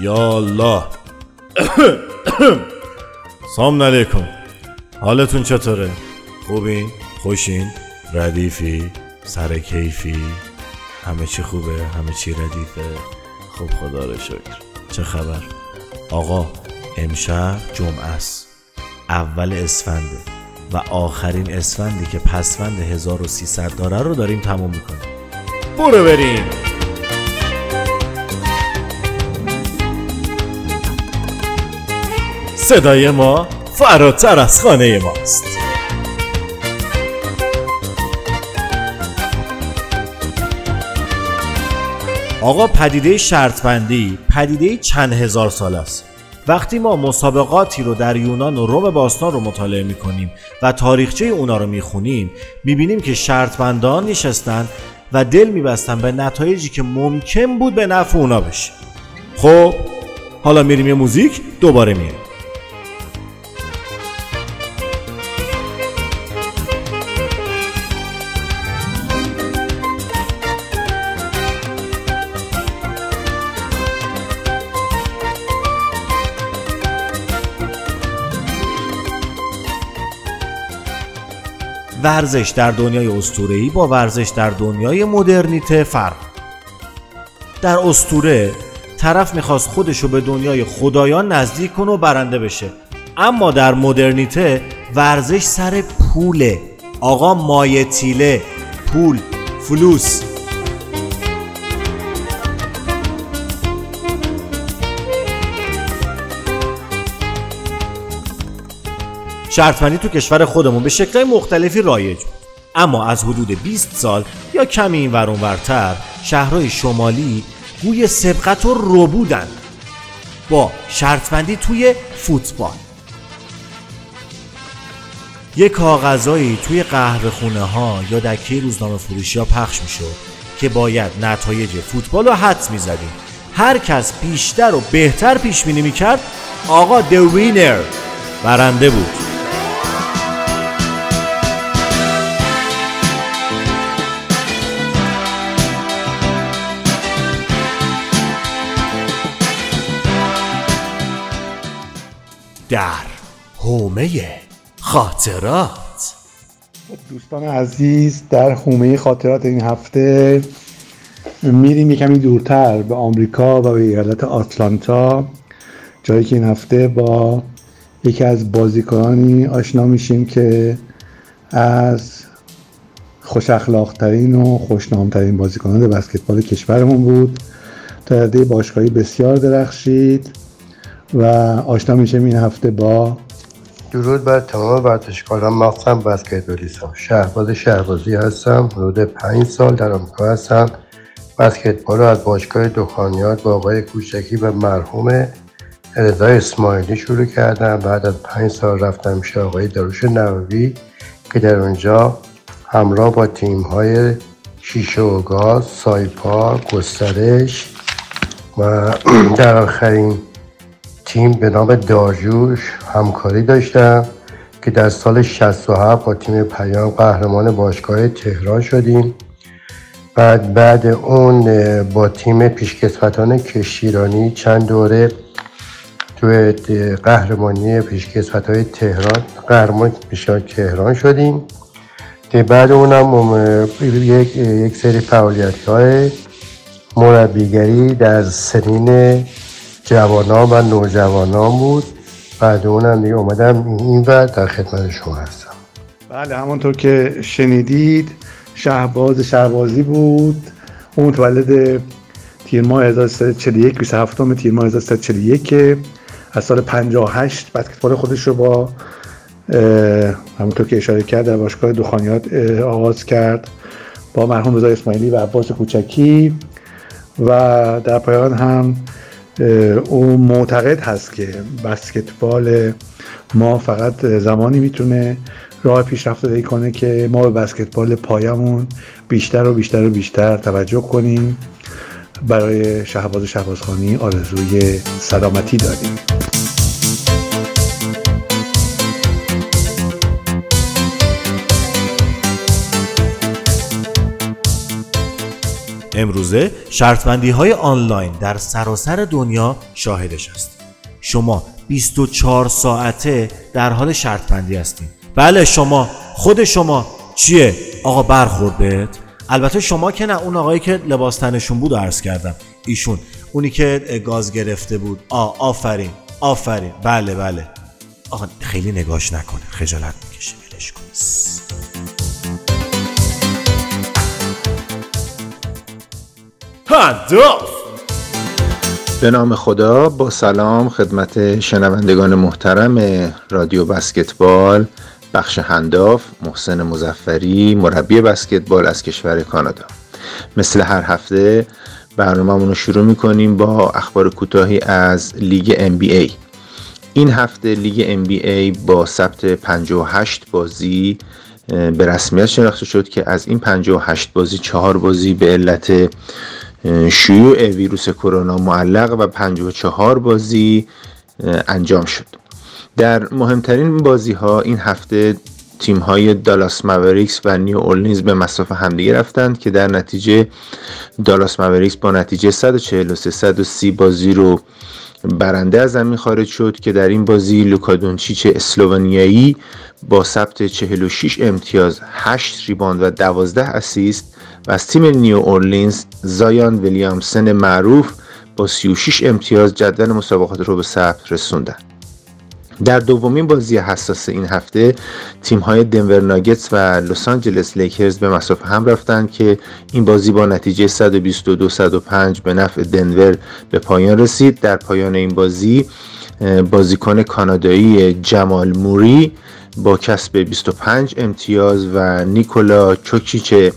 یا الله. سلام علیکم، حالتون چطوره؟ خوبین؟ خوشین؟ ردیفی؟ سر کیفی؟ همه چی خوبه؟ همه چی ردیفه؟ خب خدا رو شکر. چه خبر؟ آقا امشب جمعه است، اول اسفنده و آخرین اسفندی که پسوند 1300 داره رو داریم تموم میکنیم. برو بریم. صدای ما فراتر از خانه ماست. آقا پدیده شرط بندی پدیده چند هزار سال است. وقتی ما مسابقاتی رو در یونان و روم باستان رو مطالعه میکنیم و تاریخچه اونا رو میخونیم، میبینیم که شرط بندان نشستن و دل میبستن به نتایجی که ممکن بود به نفع اونا بشه. خب حالا میریم یه موزیک، دوباره میریم. ورزش در دنیای اسطوره‌ای با ورزش در دنیای مدرنیته فرق. در اسطوره طرف میخواست خودشو به دنیای خدایان نزدیک کنه و برنده بشه، اما در مدرنیته ورزش سر پوله. آقا مایه تیله، پول، فلوس. شرطبندی تو کشور خودمون به شکل‌های مختلفی رایج بود، اما از حدود 20 سال یا کمی این ور اون ورتر شهرهای شمالی گوی سبقت و رو بودن با شرطبندی توی فوتبال. یک کاغذایی توی قهوه‌خونه ها یا دکه روزنامه فروشی ها پخش میشد که باید نتایج فوتبال رو حدس میزدیم. هر کس بیشتر و بهتر پیش بینی میکرد، آقا the winner برنده بود. در حومه خاطرات. دوستان عزیز، در حومه خاطرات این هفته میریم یکمی دورتر به آمریکا و به ایالت آتلانتا، جایی که این هفته با یکی از بازیکنانی آشنا میشیم که از خوش اخلاق‌ترین و خوشنام‌ترین بازیکنان بسکتبال کشورمون بود. در رده باشگاهی بسیار درخشید و آشنا میشیم این هفته با درود بر تمام ورزشکاران، مخصوصا بسکتبالیستان. شهباز شهبازی هستم. حدود 5 سال در آمریکا هستم. بسکتبال رو از باشگاه دخانیات با آقای کوچکی و مرحوم رضا اسماعیلی شروع کردم. بعد از 5 سال رفتم پیش آقای داروش نووی که در اونجا همراه با تیم‌های شیشه و گاز، سایپا، گسترش و در آخرین تیم به نام دارجوش همکاری داشتم که در سال 67 با تیم پیام قهرمان باشگاه تهران شدیم. بعد اون با تیم پیشکسوتان کشتیرانی چند دوره تو قهرمانی پیشکسوت‌های تهران قهرمان تهران شدیم. بعد اونم یک سری فعالیت‌های مربیگری در سنین جوانان و نوجوانان بود. بعد اونم دیگه اومدم این ور در خدمت شما هستم. بله، همونطور که شنیدید شهباز شهبازی بود. اون متولد تیر ماه 1341 27 تیر ماه 1341 که از سال 58 بسکتبال خودش رو با همونطور که اشاره کرد در باشگاه دخانیات آغاز کرد با مرحوم رضا اسماعیلی و عباس کوچکی و در پایان هم او معتقد هست که بسکتبال ما فقط زمانی میتونه راه پیشرفت پیدا کنه که ما به بسکتبال پایمون بیشتر و بیشتر و بیشتر توجه کنیم. برای شهباز شهبازخانی آرزوی سلامتی داریم. امروزه شرطبندی‌های آنلاین در سراسر دنیا شاهدش هستید. شما 24 ساعته در حال شرطبندی هستید. بله خود شما چیه؟ آقا برخورد بهت؟ البته شما که نه، اون آقایی که لباس تنشون بود عرض کردم، ایشون اونی که گاز گرفته بود. آفرین. بله. آقا خیلی نگاش نکنه، خجالت میکشه، ولش کن. هدف. به نام خدا، با سلام خدمت شنوندگان محترم رادیو بسکتبال بخش هنداف. محسن مظفری، مربی بسکتبال از کشور کانادا. مثل هر هفته برنامه‌مون رو شروع می‌کنیم با اخبار کوتاهی از لیگ NBA. این هفته لیگ NBA با ثبت 58 بازی به رسمیت شناخته شد که از این 58 بازی 4 بازی به علت شیوع ویروس کرونا معلق و 54 بازی انجام شد. در مهمترین بازی ها این هفته تیم های دالاس ماوریکس و نیو اورلینز به مصاف همدیگه رفتند که در نتیجه دالاس ماوریکس با نتیجه 143-130 بازی رو برنده از زمین خارج شد که در این بازی لوکا دونچیچ اسلوونیایی با ثبت 46 امتیاز، 8 ریباند و 12 اسیست و از تیم نیو اورلینز زایان ویلیامسن معروف با 36 امتیاز جدول مسابقات رو به ثبت رسوندن. در دومین بازی حساس این هفته تیم‌های دنور ناگتس و لس آنجلس لیکرز به مصاف هم رفتند که این بازی با نتیجه 122-105 به نفع دنور به پایان رسید. در پایان این بازی بازیکن کانادایی جمال موری با کسب 25 امتیاز و نیکولا چوکیچ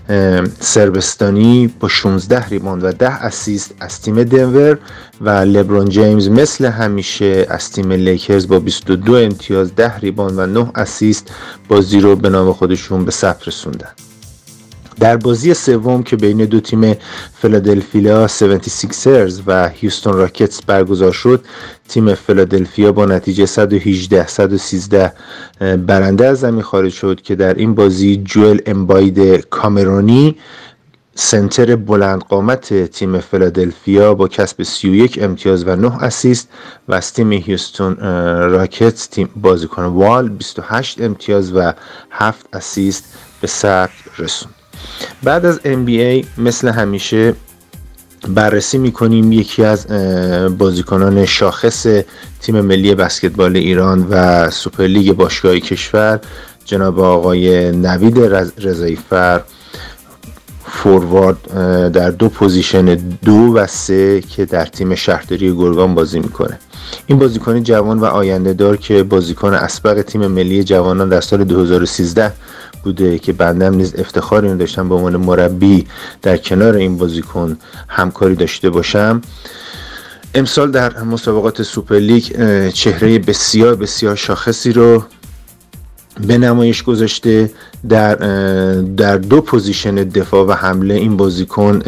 سربستانی با 16 ریباند و 10 اسیست از تیم دنور و لبرون جیمز مثل همیشه از تیم لیکرز با 22 امتیاز، 10 ریباند و 9 اسیست بازی رو به نام خودشون به ثبت رسوندن. در بازی سوم که بین دو تیم فیلادلفیا 76رز و هیوستن راکتس برگزار شد، تیم فیلادلفیا با نتیجه 118-113 برنده از زمین خارج شد که در این بازی جوئل امباید کامرونی سنتر بلند قامت تیم فیلادلفیا با کسب 31 امتیاز و 9 اسیست و از تیم هیوستن راکتس تیم بازیکن وال 28 امتیاز و 7 اسیست به ثبت رسوند. بعد از NBA مثل همیشه بررسی میکنیم یکی از بازیکنان شاخص تیم ملی بسکتبال ایران و سوپرلیگ باشگاهی کشور، جناب آقای نوید رضایی‌فر، فوروارد در دو پوزیشن 2 و 3 که در تیم شهرداری گرگان بازی میکنه. این بازیکن جوان و آینده دار که بازیکن اسبق تیم ملی جوانان در سال 2013 بوده که بندم نیز افتخار این داشتم به عنوان مربی در کنار این بازیکن همکاری داشته باشم. امسال در مسابقات سوپرلیگ چهره بسیار بسیار شاخصی رو به نمایش گذاشته. در دو پوزیشن دفاع و حمله این بازیکن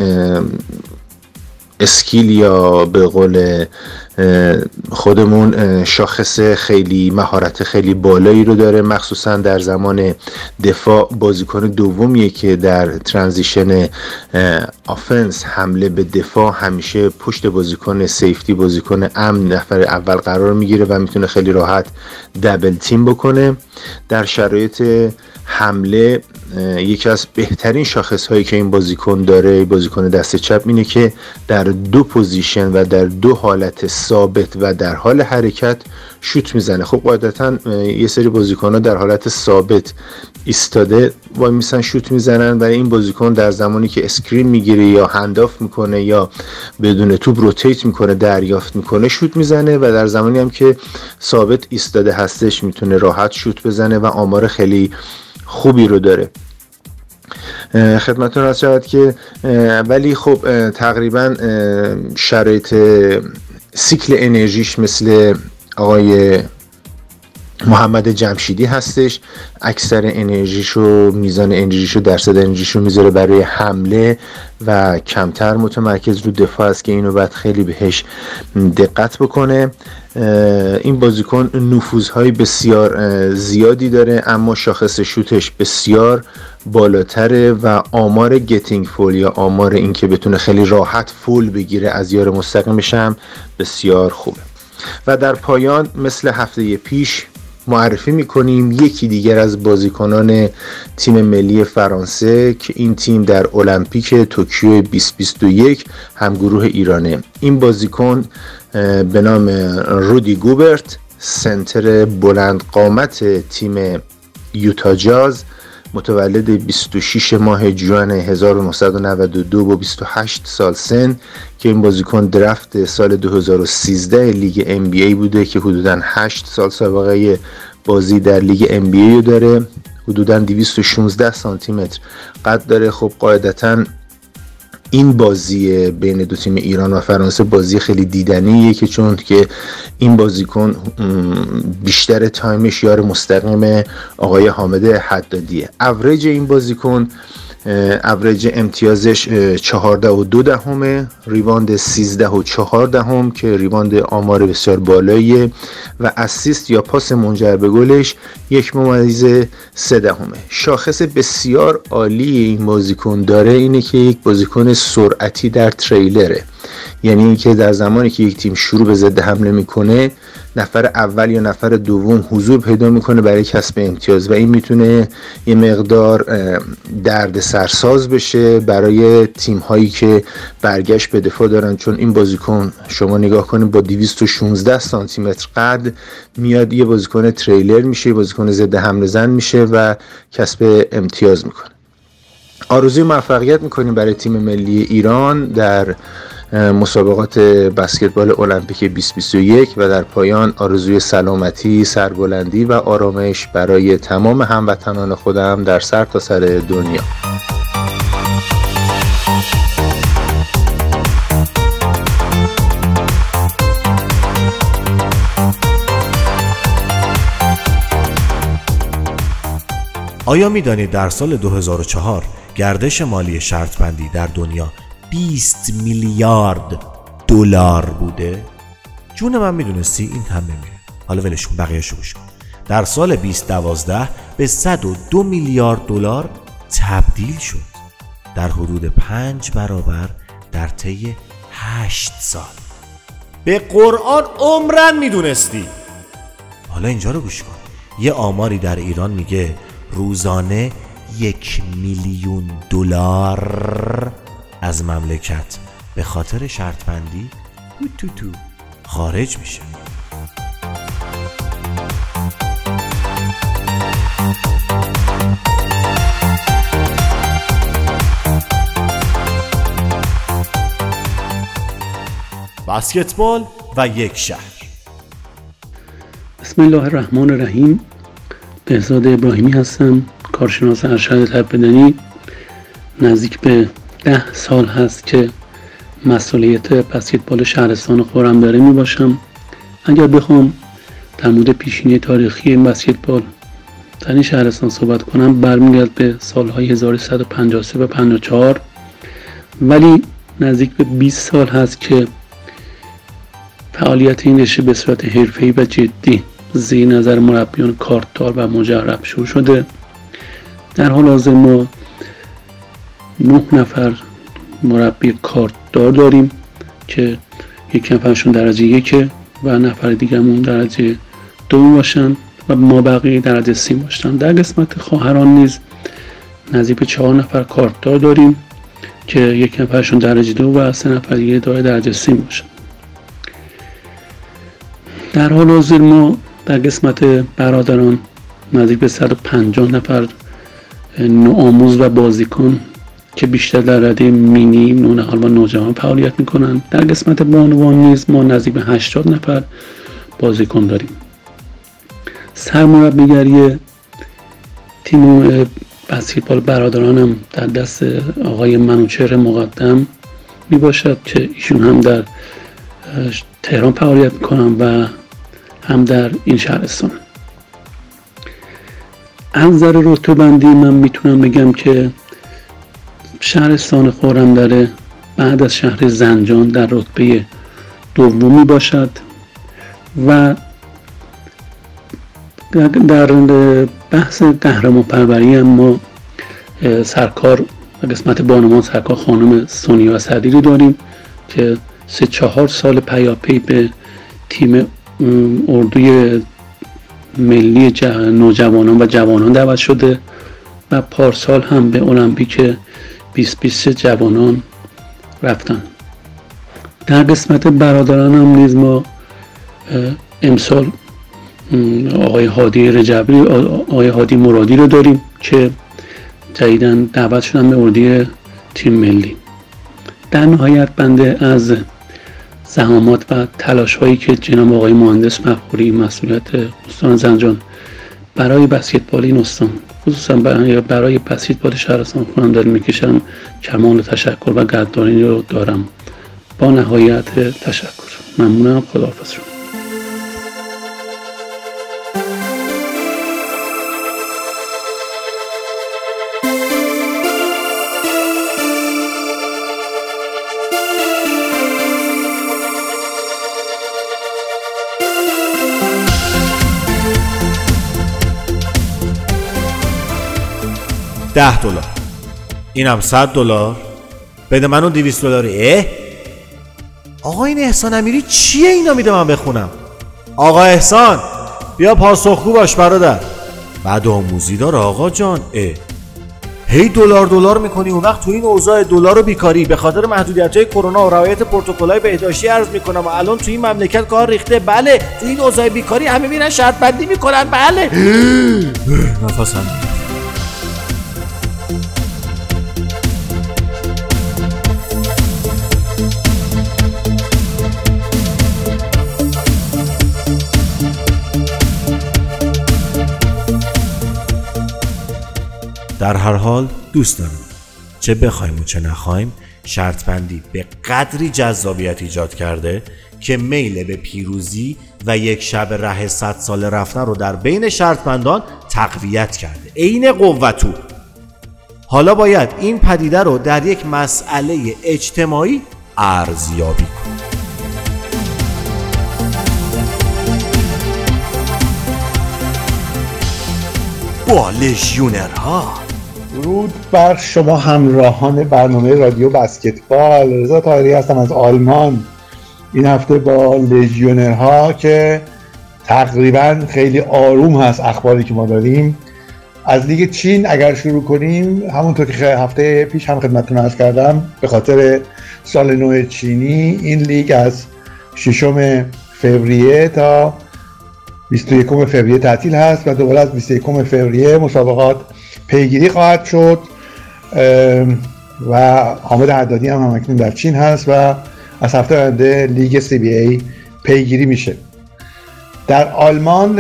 اسکیل یا به قول خودمون شاخص خیلی مهارت خیلی بالایی رو داره، مخصوصا در زمان دفاع. بازیکن دومیه که در ترانزیشن آفنس حمله به دفاع همیشه پشت بازیکن سیفتی، بازیکن امن نفر اول قرار میگیره و میتونه خیلی راحت دبل تیم بکنه. در شرایط حمله یکی از بهترین شاخص هایی که این بازیکن داره، بازیکن دست چپ، اینه که در دو پوزیشن و در دو حالت ثابت و در حال حرکت شوت میزنه. خب قاعدتا یه سری بازیکن ها در حالت ثابت ایستاده وای میسن شوت میزنن، ولی این بازیکن در زمانی که اسکرین میگیره یا هنداف میکنه یا بدون توپ روتیت میکنه دریافت میکنه شوت میزنه، و در زمانی هم که ثابت ایستاده هستش میتونه راحت شوت بزنه و آمار خیلی خوبی رو داره. خدمتتون عرض شود که ولی خب تقریبا شرایط سیکل انرژیش مثل آقای محمد جمشیدی هستش. اکثر انرژیشو، میزان انرژیشو، درصد انرژیشو میذاره برای حمله و کمتر متمرکز رو دفاع است که اینو باید خیلی بهش دقت بکنه. این بازیکن نفوذهای بسیار زیادی داره اما شاخص شوتش بسیار بالاتره و آمار گتینگ فول یا آمار این که بتونه خیلی راحت فول بگیره از یار مستقیمش هم بسیار خوبه. و در پایان مثل هفته پیش معرفی میکنیم یکی دیگر از بازیکنان تیم ملی فرانسه که این تیم در المپیک توکیو 2021 همگروه ایرانه. این بازیکن به نام رودی گوبرت، سنتر بلند قامت تیم یوتا جاز، متولد 26 ماه ژوئن 1992 با 28 سال سن که این بازیکن درفت سال 2013 لیگ NBA بوده که حدوداً 8 سال سابقه بازی در لیگ NBA رو داره. حدوداً 216 سانتی متر قد داره. خب قاعدتاً این بازی بین دو تیم ایران و فرانسه بازی خیلی دیدنیه که چون که این بازیکن بیشتر تایمش یار مستقیم آقای حامد حدادیه. اوریج این بازیکن اوریج امتیازش 14.2، ریباند 13.4 که ریباند آمار بسیار بالاییه و اسیست یا پاس منجر به گلش 1.3. شاخص بسیار عالی این بازیکن داره اینه که یک بازیکن سرعتی در تریلره، یعنی اینکه در زمانی که یک تیم شروع به ضد حمله میکنه نفر اول یا نفر دوم حضور پیدا میکنه برای کسب امتیاز و این میتونه یه مقدار درد سرساز بشه برای تیم هایی که برگشت به دفاع دارن، چون این بازیکن شما نگاه کنید با 216 سانتی متر قد میاد یه بازیکن تریلر میشه، یه بازیکن ضد حمله زن میشه و کسب امتیاز میکنه. آرزوی موفقیت میکنیم برای تیم ملی ایران در مسابقات بسکتبال المپیک 2021 و در پایان آرزوی سلامتی، سربلندی و آرامش برای تمام هموطنان خودم در سرتاسر دنیا. آیا می‌دانید در سال 2004 گردش مالی شرط بندی در دنیا 20 میلیارد دلار بوده؟ جون من میدونستی این هم نمیره. حالا ولش کن، بقیه‌شو گوش کن. در سال 2012 به 102 میلیارد دلار تبدیل شد، در حدود 5 برابر در طی 8 سال. به قرآن عمرن میدونستی. حالا اینجا رو گوش کن. یه آماری در ایران میگه روزانه 1 میلیون دلار از مملکت به خاطر شرط بندی تو خارج میشه. بسکتبال و یک شهر. بسم الله الرحمن الرحیم. بهزاد ابراهیمی هستم، کارشناس ارشد تربیت بدنی. نزدیک به 10 سال هست که مسئولیت بسکتبال شهرستان خرم‌دره می باشم. اگر بخوام در مورد پیشینه تاریخی این بسکتبال در این شهرستان صحبت کنم برمیگرد به سالهای 1153 و 54، ولی نزدیک به 20 سال هست که فعالیت این رشته به صورت حرفه‌ای و جدی زیر نظر مربیان کارتدار و مجرب شروع شده. در حال حاضر ما 9 نفر مربی کارتدار داریم که یک نفرشون درجه 1 و نفر دیگرمون درجه 2 باشن و ما بقیه درجه 3 باشن. در قسمت خواهران نیز نزدیک به 4 نفر کارتدار داریم که یک نفرشون درجه 2 و 3 نفر دیگه درجه 3 باشن. در حال حاضر ما در قسمت برادران نزدیک به 150 نفر نوآموز و بازیکن که بیشتر در رده مینی، نونهال و نوجوان فعالیت میکنن. در قسمت بانوان نیز ما نزدیک به 80 نفر بازیکن داریم. سرمربیگری تیم بسکتبال برادران هم در دست آقای منوچهر مقدم می باشد که ایشون هم در تهران فعالیت میکنن و هم در این شهرستان. از نظر رتبه‌بندی من میتونم بگم که شهرستان خرم‌دره بعد از شهر زنجان در رتبه دومی باشد و در بحث قهرمان پروری هم ما سرکار و قسمت بانوان سرکار خانم سونیا صدیری داریم که 3-4 سال پیاپی به تیم اردوی ملی نوجوانان و جوانان دعوت شده و پارسال هم به المپیک 2023 جوانان رفتن. در قسمت برادران هم نیز ما امسال آقای هادی رجبی، آقای هادی مرادی رو داریم که جدیداً دعوت شدن به اردوی تیم ملی. در نهایت بنده از زحمات و تلاش هایی که جناب آقای مهندس مفخوری مسئولیت استان زنجان برای بسکتبال این استان، خصوصا برای بسکتبال شهرستان خونم داریم میکشم، کمال تشکر و قدردانی رو دارم. با نهایت تشکر ممنونم. خداحافظ شما. $10 اینم $100 بده منو $200. آقا این احسان امیری چیه اینا میده من بخونم؟ آقا احسان بیا پاسخگو باش برادر. بعد آموزی داره آقا جان. هی دلار میکنی، اون وقت تو این اوضاع دلار و بیکاری به خاطر محدودیت‌های کرونا و رعایت پروتکل‌های بهداشتی عرض میکنم و الان تو این مملکت کار ریخته. بله تو این اوضاع بیکاری همه میرن شرط بندی میکنن. بله نفسم. در هر حال دوست دارم چه بخوایم و چه نخوایم شرط بندی به قدری جذابیت ایجاد کرده که میل به پیروزی و یک شب ره 100 ساله رفتن رو در بین شرط بندان تقویت کرده. عین قوتو. حالا باید این پدیده رو در یک مسئله اجتماعی ارزیابی کنیم. با لژیونرها. درود بر شما همراهان برنامه رادیو بسکتبال. رضا طاهری هستم از آلمان. این هفته با لژیونرها که تقریبا خیلی آروم هست اخباری که ما داریم از لیگ چین اگر شروع کنیم، همونطور که هفته پیش هم خدمتتون عرض کردم به خاطر سال نو چینی این لیگ از 6 فوریه تا 21 فوریه تعطیل هست و دوباره از 21 فوریه مسابقات پیگیری خواهد شد و حامد حدادی هم اکنون در چین هست و از هفته آینده لیگ CBA پیگیری میشه. در آلمان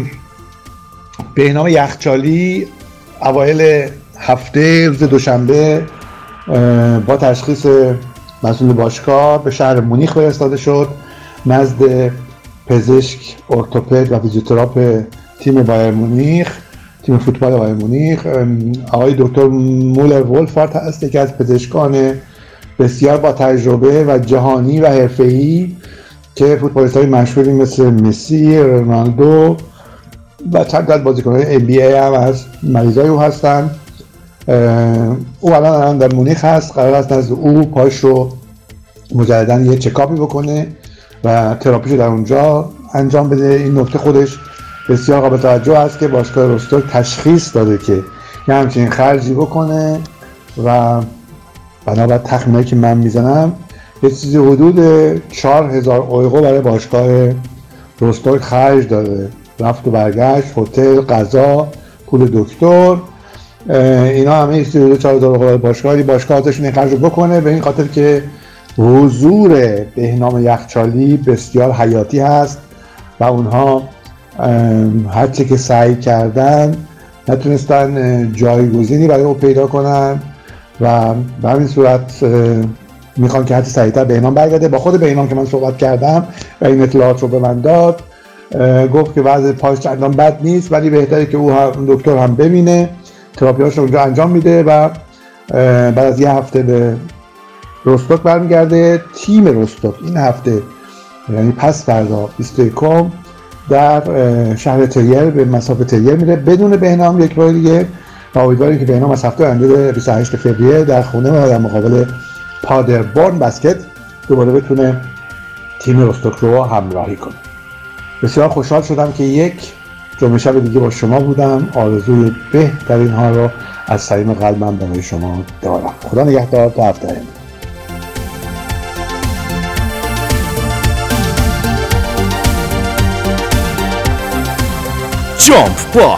بهنام یخچالی اوایل هفته روز دوشنبه با تشخیص مسئول باشگاه به شهر مونیخ فرستاده شد نزد پزشک ارتوپد و فیزیوتراپ تیم بایر مونیخ، تیم فوتبال بایر مونیخ. آقای دکتر مولر ولفارت هست که از پزشکان بسیار با تجربه و جهانی و حرفه‌ای که فوتبالیست‌های مشهوری مثل مسی، رونالدو و چند تا از بازیکن‌های NBA هم از مریضای او هستن. او الان در مونیخ هست، قرار است نزد او پاش رو مجدداً یه چکاپی بکنه و تراپیشو در اونجا انجام بده. این نکته خودش بسیار قابل توجه است که باشگاه روستوک تشخیص داده که یه همچین خرجی بکنه و بنابر تخمینایی که من میزنم یه چیزی حدود 4000 اورو برای باشگاه روستوک خرج داده، رفت و برگشت، هتل، غذا، پول دکتر، اینا همه یه چیزی حدود 4000 اورو برای باشگاه. باشگاه ازشون این خرج رو بکنه به این خاطر که حضور بهنام یخچالی بسیار حیاتی هست و اونها هرچی که سعی کردن نتونستن جایگزینی برای او پیدا کنن و به همین صورت میخوان که هرچی سریعتر بهنام برگرده. با خود بهنام که من صحبت کردم و این اطلاعات رو به من داد، گفت که وضع پاش چندان بد نیست ولی بهتره که او دکتر هم ببینه، تراپیاش رو اونجا انجام میده و بعد از یه هفته به روستوک برمیگرده. تیم روستوک این هفته یعنی پس فردا 21 در شهر تریر به مسافت تریر میره بدون بهنام یک بار دیگه و امیدواریم که بهنام از هفته آینده 28 فوریه در خونه ما در مقابل پادربورن بسکت دوباره بتونه تیم روستوک رو همراهی کنه. بسیار خوشحال شدم که یک جمعه شب دیگه با شما بودم. آرزوی بهترین ها رو از صمیم قلبم برای شما دارم. خدا نگهدار تا هفته آینده. جامپ بال.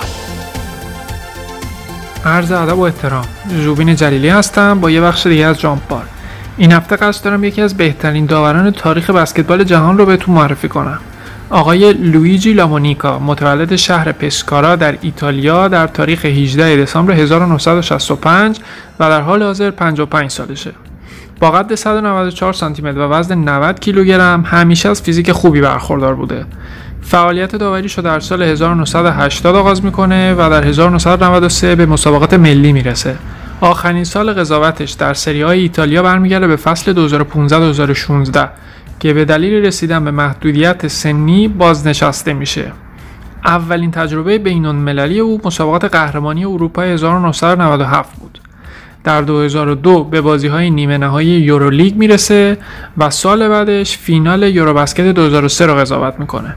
عرض ادب و احترام، ژوبین جلیلی هستم با یه بخش دیگه از جامپ بال. این هفته قصد دارم یکی از بهترین داوران تاریخ بسکتبال جهان رو بهتون معرفی کنم. آقای لویجی لامونیکا، متولد شهر پسکارا در ایتالیا در تاریخ 18 دسامبر 1965 و در حال حاضر 55 سالشه. با قد 194 سانتی متر و وزن 90 کیلوگرم همیشه از فیزیک خوبی برخوردار بوده. فعالیت داوریشو در سال 1980 آغاز میکنه و در 1993 به مسابقات ملی میرسه. آخرین سال قضاوتش در سری‌های ایتالیا برمیگرده به فصل 2015-2016 که به دلیل رسیدن به محدودیت سنی بازنشسته میشه. اولین تجربه بین‌المللی او مسابقات قهرمانی اروپا 1997 بود. در 2002 به بازی‌های نیمه نهایی یورولیگ میرسه و سال بعدش فینال یوروباسکت 2003 رو قضاوت میکنه.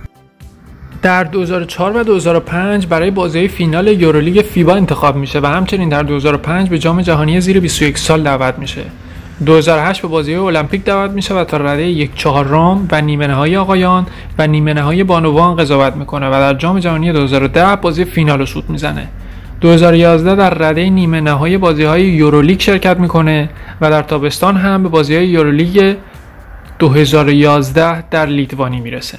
در 2004 و 2005 برای بازی فینال یورولیگ فیبا انتخاب میشه و همچنین در 2005 به جام جهانی زیر 21 سال دعوت میشه. 2008 به بازی المپیک دعوت میشه و تا رده 1/4 و نیمه نهایی آقایان و نیمه نهایی بانوان قضاوت میکنه و در جام جهانی 2010 بازی فینال رو شوت میزنه. 2011 در رده نیمه نهایی بازی‌های یورولیگ شرکت میکنه و در تابستان هم به بازی‌های یورولیگ 2011 در لیتوانی میرسه.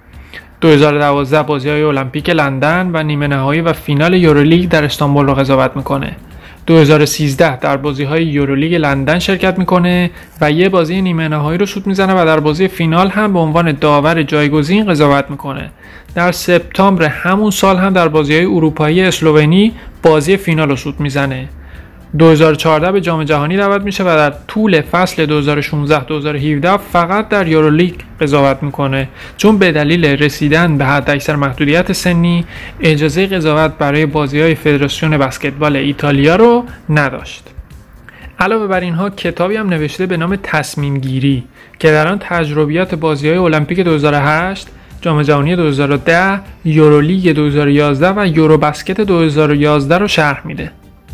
2012 بازی‌های المپیک لندن و نیمه نهایی و فینال یورولیگ در استانبول رو قضاوت میکنه. 2013 در بازی‌های یورولیگ لندن شرکت میکنه و یه بازی نیمه نهایی رو شوت میزنه و در بازی فینال هم به عنوان داور جایگزین قضاوت میکنه. در سپتامبر همون سال هم در بازی‌های اروپایی اسلوونی بازی فینال رو شوت میزنه. 2014 به جام جهانی دعوت میشه و در طول فصل 2016-2017 فقط در یورولیگ قضاوت میکنه، چون به دلیل رسیدن به حداکثر محدودیت سنی اجازه قضاوت برای بازی‌های فدراسیون بسکتبال ایتالیا رو نداشت. علاوه بر اینها کتابی هم نوشته به نام تصمیم گیری که در آن تجربیات بازی‌های المپیک 2008، جام جهانی 2010، یورولیگ 2011 و یوروباسکت 2011 رو شرح میده.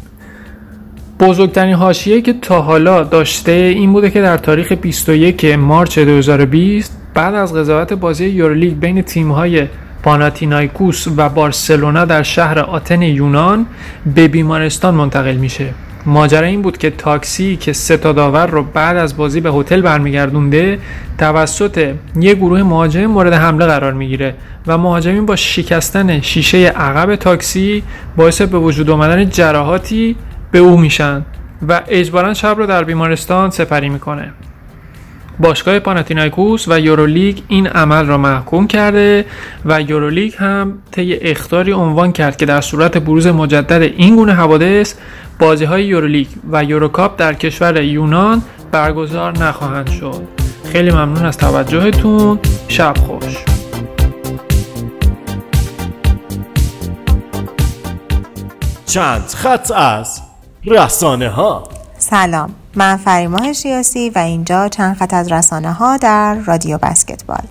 بزرگترین حاشیه‌ای که تا حالا داشته این بوده که در تاریخ 21 مارس 2020 بعد از قضاوت بازی یورولیگ بین تیم‌های پاناتینایکوس و بارسلونا در شهر آتن یونان به بیمارستان منتقل میشه. ماجرا این بود که تاکسی که 3 داور رو بعد از بازی به هتل برمیگردونده توسط یک گروه مهاجم مورد حمله قرار میگیره و مهاجمین با شکستن شیشه عقب تاکسی باعث به وجود آمدن جراحاتی به او میشن و اجباراً شب رو در بیمارستان سپری میکنه. باشگاه پاناتینایکوس و یورولیگ این عمل را محکوم کرده و یورولیگ هم طی اخطاری عنوان کرد که در صورت بروز مجدد این گونه حوادث بازی‌های یورولیگ و یوروکاپ در کشور یونان برگزار نخواهند شد. خیلی ممنون از توجهتون. شب خوش. چند خط از رسانه ها. سلام، من فریماه شیاسی و اینجا چند خط از رسانه ها در رادیو بسکتبال.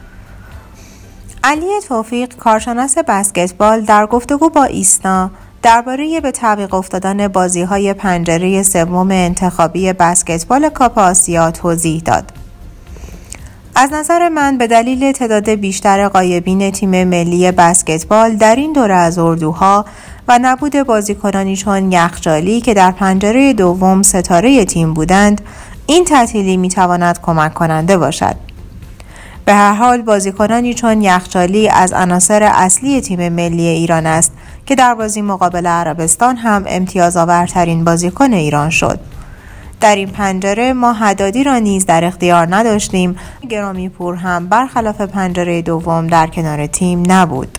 علی توفیق، کارشناس بسکتبال، در گفتگو با ایسنا درباره به تعویق افتادن بازی‌های پنجره سوم انتخابی بسکتبال کاپ آسیا توضیح داد. از نظر من به دلیل تعداد بیشتر غایبین تیم ملی بسکتبال در این دوره از اردوها و نبود بازیکنانی چون یخچالی که در پنجره دوم ستاره تیم بودند، این تعطیلی میتواند کمک کننده باشد. به هر حال بازیکنانی چون یخچالی از عناصر اصلی تیم ملی ایران است که در بازی مقابل عربستان هم امتیازآورترین بازیکن ایران شد. در این پنجره ما حدادی را نیز در اختیار نداشتیم. گرامی پور هم برخلاف پنجره دوم در کنار تیم نبود.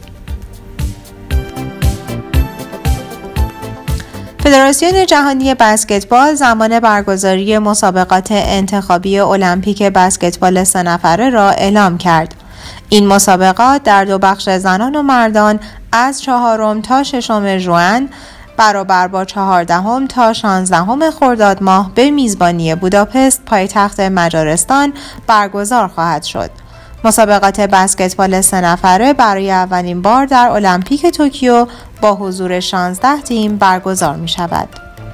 فدراسیون جهانی بسکتبال زمان برگزاری مسابقات انتخابی المپیک بسکتبال 3 نفره را اعلام کرد. این مسابقات در 2 بخش زنان و مردان از 4 تا 6 ژوئن برابر با 14 تا 16 خرداد ماه به میزبانی بوداپست پایتخت مجارستان برگزار خواهد شد. مسابقات بسکتبال 3 نفره برای اولین بار در المپیک توکیو با حضور 16 تیم برگزار می شود.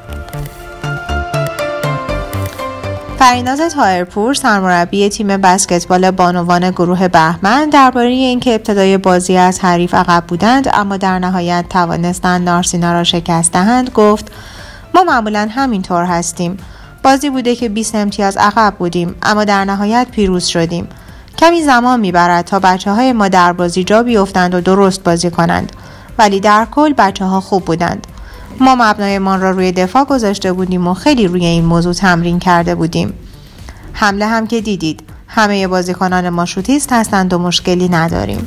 فریناز طاهرپور سرمربی تیم بسکتبال بانوان گروه بهمن درباره اینکه ابتدای بازی از حریف عقب بودند اما در نهایت توانستند نارسینا را شکست دهند گفت: ما معمولا همینطور هستیم. بازی بوده که 20 امتیاز عقب بودیم اما در نهایت پیروز شدیم. کمی زمان میبرد تا بچه‌های ما در بازی جا بیفتند و درست بازی کنند، ولی در کل بچه‌ها خوب بودند. ما مبنایمان را روی دفاع گذاشته بودیم و خیلی روی این موضوع تمرین کرده بودیم. حمله هم که دیدید، همه بازیکنان ما شوتیست هستند و مشکلی نداریم.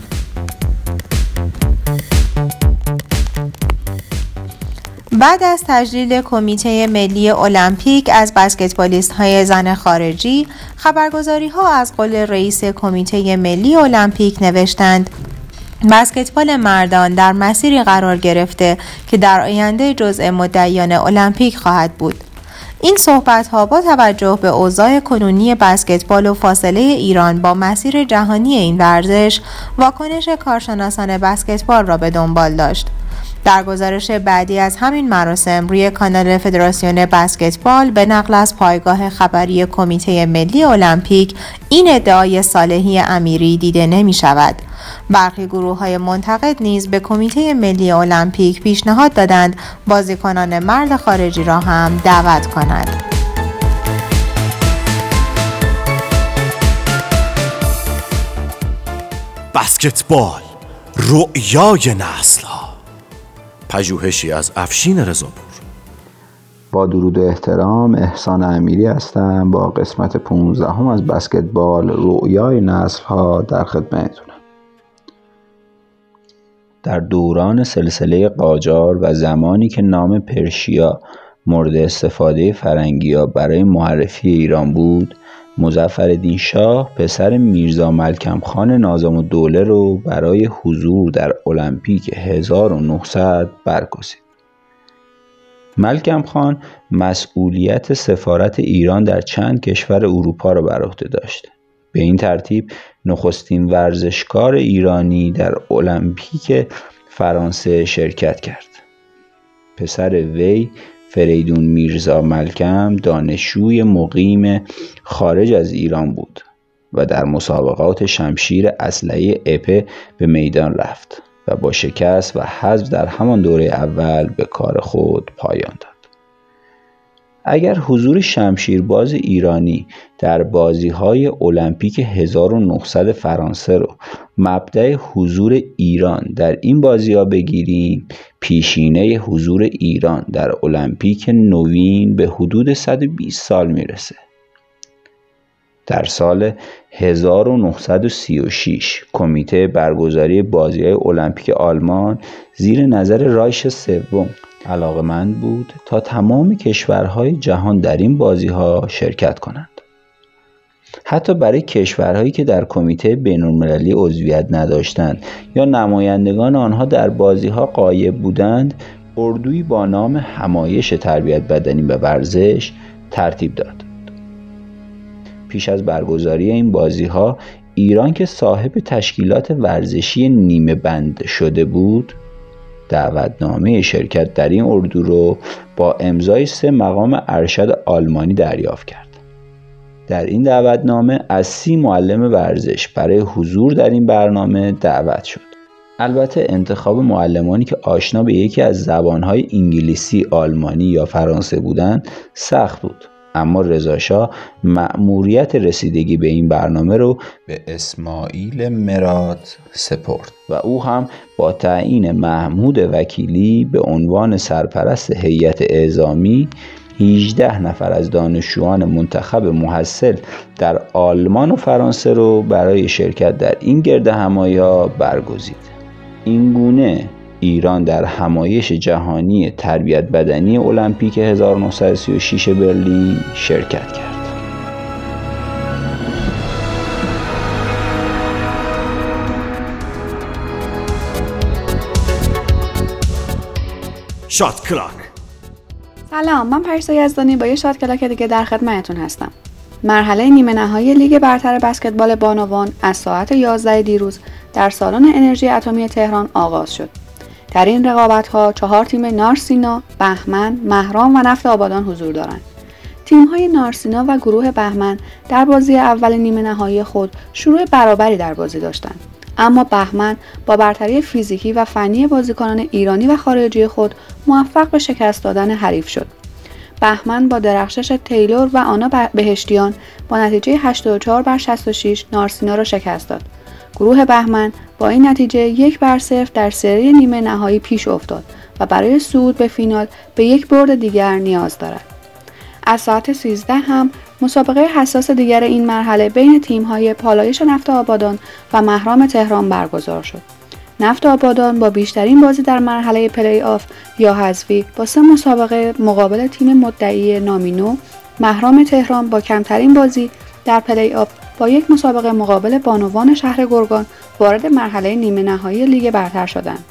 بعد از تجلیل کمیته ملی المپیک از بسکتبالیست‌های زن خارجی، خبرگزاری‌ها از قول رئیس کمیته ملی المپیک نوشتند: بسکتبال مردان در مسیری قرار گرفته که در آینده جزء مدعیان المپیک خواهد بود. این صحبت‌ها با توجه به اوضاع کنونی بسکتبال و فاصله ایران با مسیر جهانی این ورزش، واکنش کارشناسان بسکتبال را به دنبال داشت. در گزارش بعدی از همین مراسم روی کانال فدراسیون بسکتبال به نقل از پایگاه خبری کمیته ملی المپیک این ادعای صالحی امیری دیده نمی شود. برخی گروه‌های منتقد نیز به کمیته ملی المپیک پیشنهاد دادند بازیکنان مرد خارجی را هم دعوت کند. بسکتبال رؤیای نسل‌ها. پژوهشی از افشین رضاپور. با درود و احترام، احسان امیری هستم با قسمت 15 از بسکتبال رؤیای نسل‌ها در خدمتتونم. در دوران سلسله قاجار و زمانی که نام پرشیا مورد استفاده فرنگی‌ها برای معرفی ایران بود، مظفرالدین شاه پسر میرزا ملکم خان ناظم الدوله رو برای حضور در المپیک 1900 برگزید. ملکم خان مسئولیت سفارت ایران در چند کشور اروپا را بر عهده داشت. به این ترتیب نخستین ورزشکار ایرانی در المپیک فرانسه شرکت کرد. پسر وی فریدون میرزا ملکم دانشجوی مقیم خارج از ایران بود و در مسابقات شمشیر اسلحه اپه به میدان رفت و با شکست و حذف در همان دوره اول به کار خود پایان داد. اگر حضور شمشیرباز ایرانی در بازی‌های المپیک 1900 فرانسه رو مبدأ حضور ایران در این بازی‌ها بگیریم، پیشینه حضور ایران در المپیک نوین به حدود 120 سال میرسه. در سال 1936 کمیته برگزاری بازی‌های المپیک آلمان زیر نظر رایش سوم علاقه‌مند بود تا تمام کشورهای جهان در این بازی‌ها شرکت کنند. حتی برای کشورهایی که در کمیته بین‌المللی عضویت نداشتند یا نمایندگان آنها در بازی‌ها غایب بودند، اردویی با نام همایش تربیت بدنی و ورزش ترتیب داد. پیش از برگزاری این بازی‌ها، ایران که صاحب تشکیلات ورزشی نیمه بند شده بود، دعوتنامه شرکت در این اردو رو با امضای 3 مقام ارشد آلمانی دریافت کرد. در این دعوتنامه از 30 معلم ورزش برای حضور در این برنامه دعوت شد. البته انتخاب معلمانی که آشنا به یکی از زبانهای انگلیسی، آلمانی یا فرانسه بودند سخت بود، اما رضا شاه مأموریت رسیدگی به این برنامه رو به اسماعیل مراد سپرد و او هم با تعیین محمود وکیلی به عنوان سرپرست هیئت اعزامی 18 نفر از دانشجویان منتخب محصل در آلمان و فرانسه رو برای شرکت در این گردهمایی‌ها برگزید. این گونه ایران در همایش جهانی تربیت بدنی المپیک 1936 برلین شرکت کرد. شات کلاک. سلام، من پریسا یزدانی با یه شات کلاک دیگه در خدمتتون هستم. مرحله نیمه نهایی لیگ برتر بسکتبال بانوان از ساعت 11 دیروز در سالن انرژی اتمی تهران آغاز شد. در این رقابت‌ها 4 تیم نارسینا، بهمن، مهرام و نفت آبادان حضور دارند. تیم‌های نارسینا و گروه بهمن در بازی اول نیمه نهایی خود شروع برابری در بازی داشتند. اما بهمن با برتری فیزیکی و فنی بازیکنان ایرانی و خارجی خود موفق به شکست دادن حریف شد. بهمن با درخشش تیلور و آنا بهشتیان با نتیجه 84-66 نارسینا را شکست داد. گروه بهمن با این نتیجه 1-0 در سری نیمه نهایی پیش افتاد و برای صعود به فینال به یک برد دیگر نیاز دارد. از ساعت 13 هم مسابقه حساس دیگر این مرحله بین تیم‌های پالایش نفت آبادان و مهرام تهران برگزار شد. نفت آبادان با بیشترین بازی در مرحله پلی آف یا حذفی با 3 مسابقه مقابل تیم مدعی نامینو، مهرام تهران با کمترین بازی در پلی آف با 1 مسابقه مقابل بانوان شهر گرگان وارد مرحله نیمه نهایی لیگ برتر شدند.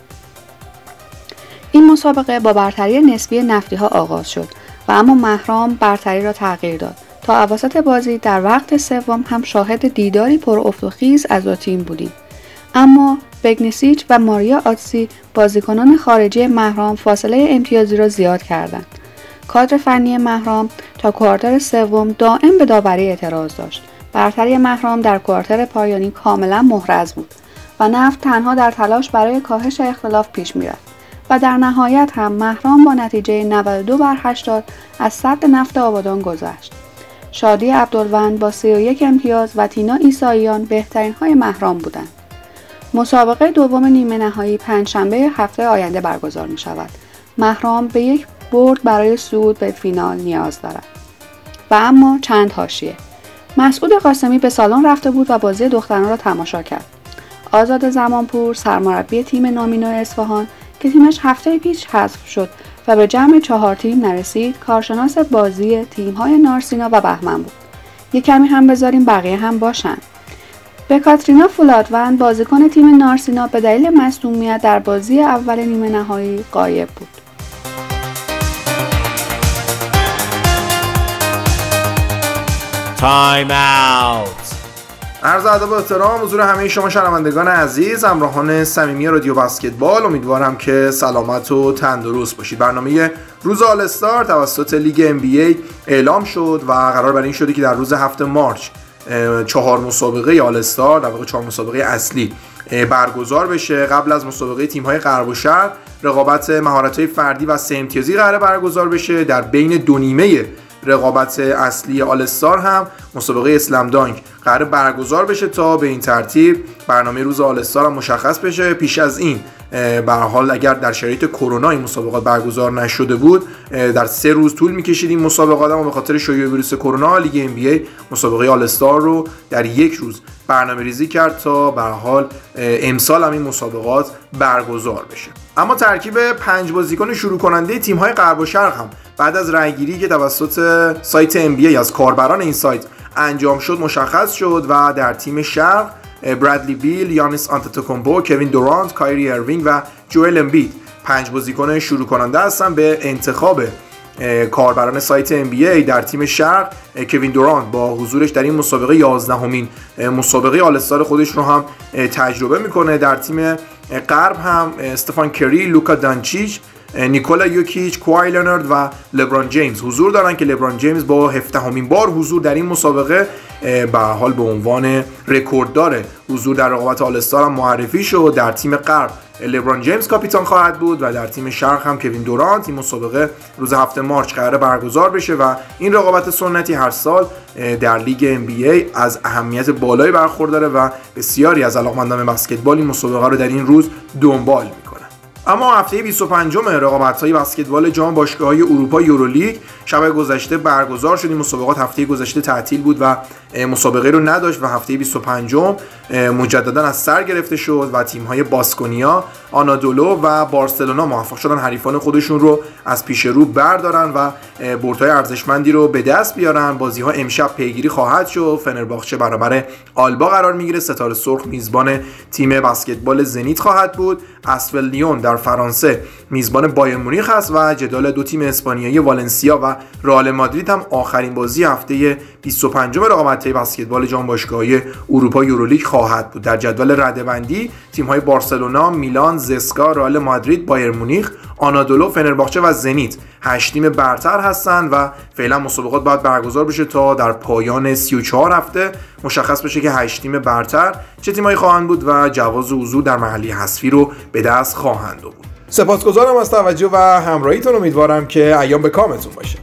این مسابقه با برتری نسبی نفتی‌ها آغاز شد و اما مهرام برتری را تغییر داد. تا اواسط بازی در وقت سوم هم شاهد دیداری پر افت و خیز از دو تیم بودیم. اما بگنسیچ و ماریا آتسی بازیکنان خارجی مهرام فاصله امتیازی را زیاد کردند. کادر فنی مهرام تا کوارتر سوم دائم به داوری اعتراض داشت. برتری مهرام در کوارتر پایانی کاملا محرز بود و نفت تنها در تلاش برای کاهش اختلاف پیش می‌رفت و در نهایت هم مهرام با نتیجه 92-80 از سد نفت آبادان گذشت. شادی عبدالوند با 31 امتیاز و تینا ایساییان بهترین های مهرام بودند. مسابقه دوم نیمه نهایی پنجشنبه هفته آینده برگزار می شود. مهرام به یک برد برای صعود به فینال نیاز دارد. و اما چند حاشیه. مسعود قاسمی به سالن رفته بود و بازی دختران را تماشا کرد. آزاد زمانپور سرمربی تیم نامینو اصفهان که تیمش هفته پیش حذف شد و به جمع 4 تیم نرسید، کارشناس بازی تیم‌های نارسینا و بهمن بود. یک کمی هم بذاریم بقیه هم باشن. به کاترینا فولادوند بازیکن تیم نارسینا به دلیل مصدومیت در بازی اول نیمه نهایی غایب بود. تایم اوت. عرض ادب و احترام حضور همه شما شنوندگان عزیز، همراهان صمیمی رادیو بسکتبال. امیدوارم که سلامت و تندرست باشید. برنامه روز آل استار توسط لیگ NBA اعلام شد و قرار بر این شده که در روز 7 مارچ 4 مسابقه آل استار، در واقع 4 مسابقه اصلی برگزار بشه. قبل از مسابقه تیم‌های غرب و شرق، رقابت مهارت‌های فردی و 3 امتیازی قرار برگزار بشه. در بین دو نیمه رقابت اصلی آل استار هم مسابقه اسلم دانک قرار برگزار بشه تا به این ترتیب برنامه روز آل استار هم مشخص بشه. پیش از این به هر حال اگر در شرایط کرونا این مسابقات برگزار نشده بود، در 3 روز طول می‌کشید این مسابقات، اما به خاطر شیوع ویروس کرونا لیگ NBA مسابقه آل استار رو در 1 روز برنامه‌ریزی کرد تا به هر حال امسال هم این مسابقات برگزار بشه. اما ترکیب 5 بازیکن شروع کننده تیم‌های غرب و شرق هم بعد از رأی‌گیری که توسط سایت NBA از کاربران این سایت انجام شد مشخص شد و در تیم شرق برادلی بیل، یانیس آنتتوکومپو، کوین دورانت، کایری اروینگ و جوئل امبید 5 بازیکن شروع کننده هستن. به انتخاب کاربران سایت NBA در تیم شرق، کوین دورانت با حضورش در این مسابقه 11مین مسابقه آل استار خودش رو هم تجربه میکنه. در تیم غرب هم استفان کری، لوکا دانچیچ، نیکولا یوکیچ، کوای لنارد و لبران جیمز حضور دارن که لبران جیمز با 17مین بار حضور در این مسابقه به حال به عنوان رکورددار حضور در رقابت آل استار هم معرفی شد. در تیم غرب لبران جیمز کاپیتان خواهد بود و در تیم شرق هم کوین دورانت. این مسابقه روز 7 مارچ قراره برگزار بشه و این رقابت سنتی هر سال در لیگ NBA از اهمیت بالایی برخورداره و بسیاری از علاقمندان بسکتبال این مسابقه رو در این روز دنبال میکنن. اما هفته 25 رقابت‌های بسکتبال جام باشگاه‌های اروپا یورولیگ شب گذشته برگزار شد. این مسابقات هفته گذشته تعطیل بود و مسابقه رو نداشت و هفته 25 مجددا از سر گرفته شد و تیم‌های باسکونیا، آنادولو و بارسلونا موفق شدن حریفان خودشون رو از پیش رو بردارن و بردهای ارزشمندی رو به دست بیارن. بازی‌ها امشب پیگیری خواهد شد. فنرباخچه برابر آلبا قرار میگیره. ستاره سرخ میزبان تیم بسکتبال زنیت خواهد بود. اسول لیون در در فرانسه میزبان بایرن مونیخ است و جدال دو تیم اسپانیایی والنسیا و رئال مادرید هم آخرین بازی هفته 25 رقابت‌های بسکتبال جام باشگاه‌های اروپا یورولیگ خواهد بود. در جدول رده‌بندی تیم‌های بارسلونا، میلان، زسکا، رئال مادرید، بایرن مونیخ، آنادولو، فنرباخچه و زنیت 8 تیم برتر هستند و فعلا مسابقات باید برگزار بشه تا در پایان 34 هفته مشخص بشه که 8 تیم برتر چه تیمایی خواهند بود و جواز حضور در مرحله حذفی رو به دست خواهند آورد. سپاسگزارم از توجه و همراهیتون. امیدوارم که ایام به کامتون باشه.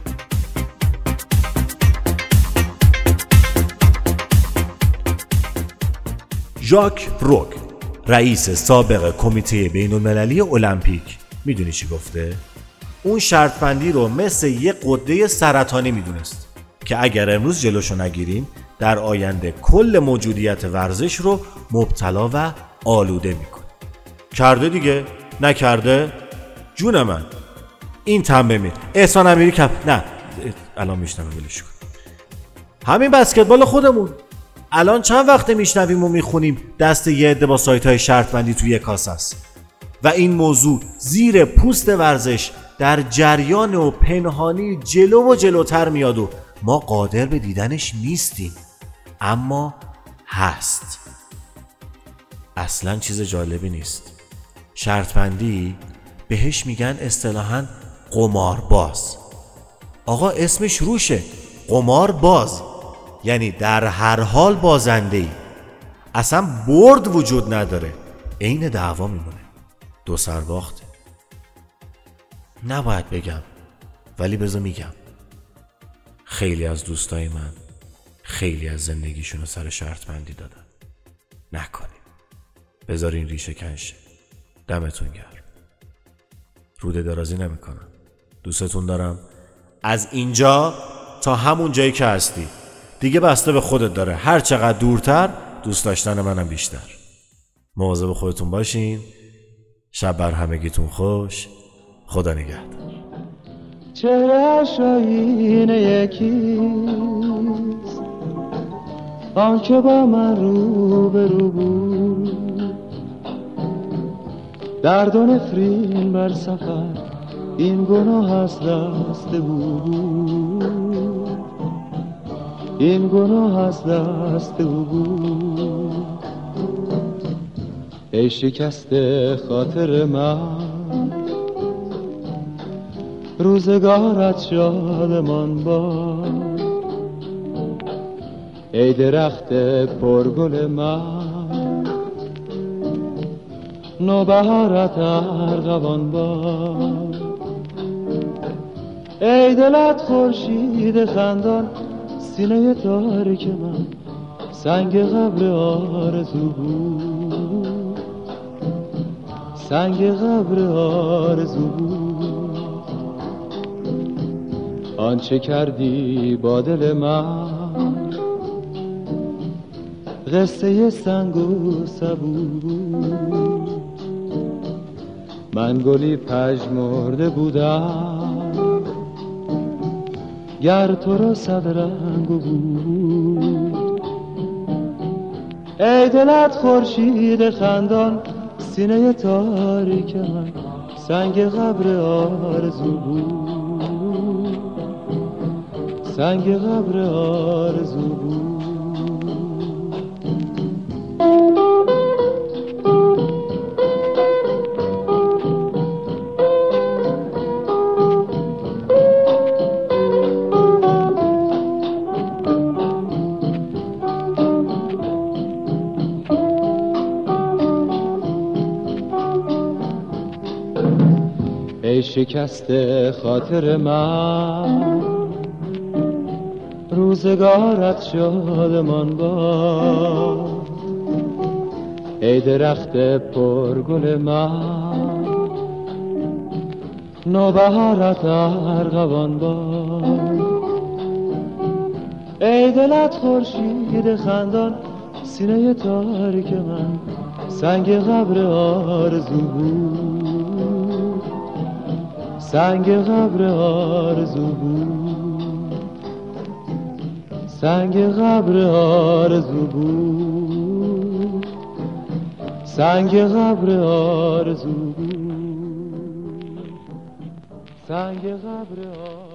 ژاک روک، رئیس سابق کمیته بین‌المللی المپیک، میدونی چی گفته؟ اون شرط بندی رو مثل یه غده سرطانی میدونست که اگر امروز جلوشو نگیریم در آینده کل موجودیت ورزش رو مبتلا و آلوده میکنه. کرده دیگه؟ نکرده؟ جون من این تنبه می احسان امیری کم نه الان میشنویم ولش کن. همین بسکتبال خودمون الان چند وقته میشنویم و میخونیم دست یه عده با سایت‌های شرط بندی توی کاسه است و این موضوع زیر پوست ورزش در جریان و پنهانی جلو و جلوتر میاد و ما قادر به دیدنش نیستیم، اما هست. اصلا چیز جالبی نیست. شرط بندی بهش میگن اصطلاحاً قمارباز. آقا اسمش روشه، قمارباز، یعنی در هر حال بازنده‌ای. اصلا برد وجود نداره، عین دعوا میمونه، دو سر باخته. نباید بگم ولی بذار میگم. خیلی از دوستای من خیلی از زندگیشونو سر شرط بندی دادن. نکنیم، بذارین ریشه کنشه. دمتون گرم. روده درازی نمیکنم. دوستتون دارم. از اینجا تا همون جایی که هستی دیگه بسته به خودت داره. هر چقدر دورتر دوست داشتن منم بیشتر. مواظب خودتون باشین. شب بر همگیتون خوش. خدا نگهدار. چهره‌اش آیینه یکیست، آن که با من رو به رو بود، درد و نفرین بر سفر این گناه از دست بود، این گناه از دست بود. ای شکسته خاطر من، روزگارت شادمان باد. ای درخت پرگل من، نوبهارت ارغوان باد. ای دلت خورشید خندان، سینه تاریک من سنگ قبر آرزو بود، سنگ قبر آرزو بود. آنچه کردی با دل من قصه سنگ و سبو بود. من گلی پژمرده بودم گر تو را صد رنگ بود. ای دلت خورشید خندان، سینه تاریک من سنگ قبر آرزو بود، سنگ قبر آرزو بود. ای شکسته خاطر من، روزگارت شادمان باد. ای درخت پرگل من، نوبهارت ارغوان باد. ای دلت خورشید خندان، سینه تاریک من سنگ قبر آرزو بود، سنگ قبر آرزو بود، سنگ قبر آرزو بود، سنگ قبر آرزو بود. سنگ قبر